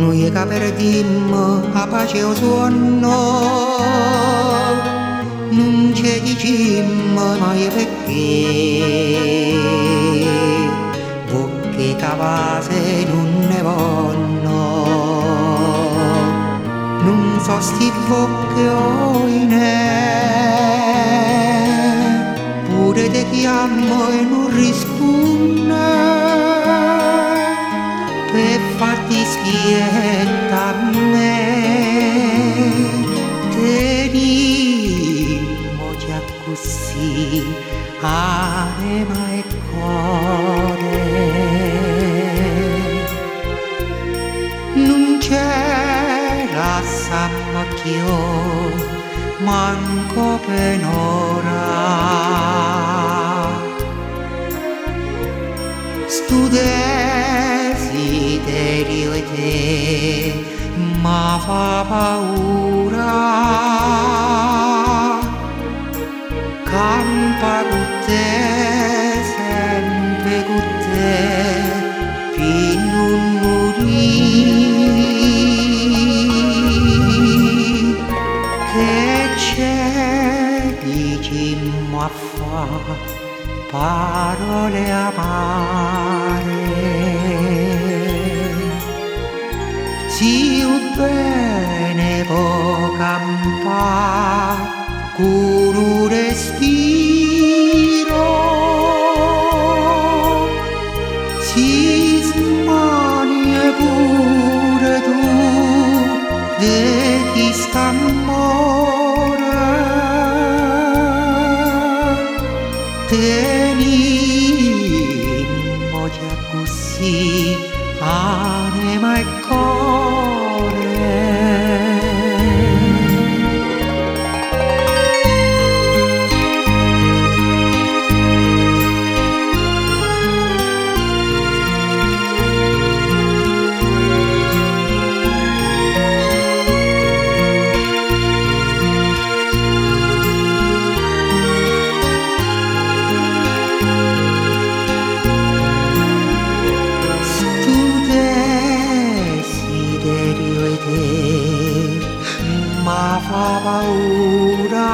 noi che perdimmo a pace o sonno, non ci dicimmo mai perché, bocche cavase non ne vanno, non so sti bocche oine, pure te chiamo e non risponde, per farti schietta a me, tenimmo già così, anima e cuore. Non c'era s'ammacchiò, manco per un'ora. Stu desiderio e te ma fa paura, campa con te, sempre con te, fino a morire. Che c'è dicimmo a fa parole amare, si bene può campare con un respiro, si smanie pure tu de chi sta amore, tenimmo già così anima e cuore. Ma fa paura,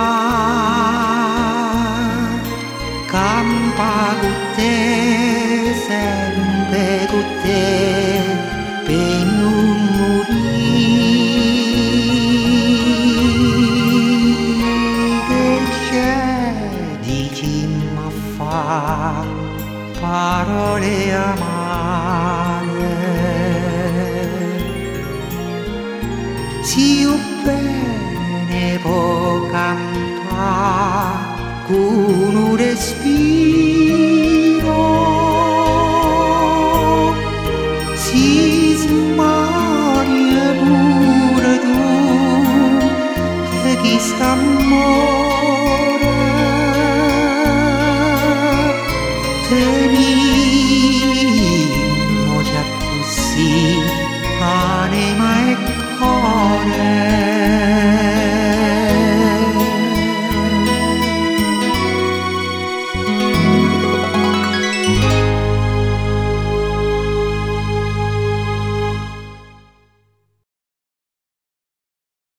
campa con te, sempre con te, per non morire. Che c'è dicimmo a fa parole amare, si bene può campare con un respiro,